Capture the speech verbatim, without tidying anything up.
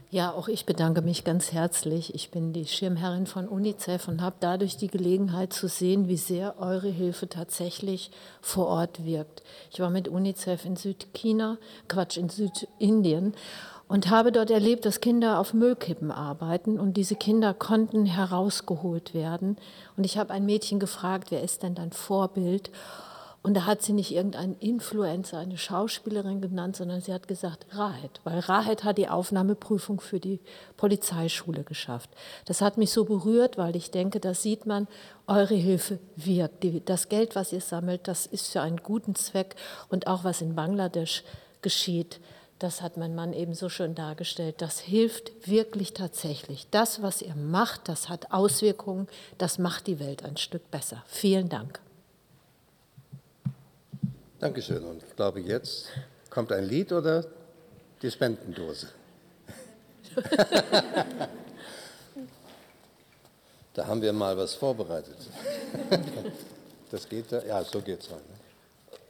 Ja, auch ich bedanke mich ganz herzlich. Ich bin die Schirmherrin von UNICEF und habe dadurch die Gelegenheit zu sehen, wie sehr eure Hilfe tatsächlich vor Ort wirkt. Ich war mit UNICEF in Südchina, Quatsch, in Südindien und habe dort erlebt, dass Kinder auf Müllkippen arbeiten und diese Kinder konnten herausgeholt werden. Und ich habe ein Mädchen gefragt, wer ist denn dein Vorbild? Und da hat sie nicht irgendeinen Influencer, eine Schauspielerin genannt, sondern sie hat gesagt Rahed, weil Rahed hat die Aufnahmeprüfung für die Polizeischule geschafft. Das hat mich so berührt, weil ich denke, da sieht man, eure Hilfe wirkt. Das Geld, was ihr sammelt, das ist für einen guten Zweck. Und auch was in Bangladesch geschieht, das hat mein Mann eben so schön dargestellt, das hilft wirklich tatsächlich. Das, was ihr macht, das hat Auswirkungen, das macht die Welt ein Stück besser. Vielen Dank. Dankeschön. Und ich glaube, jetzt kommt ein Lied oder die Spendendose. Da haben wir mal was vorbereitet. Das geht da? Ja, so geht's halt.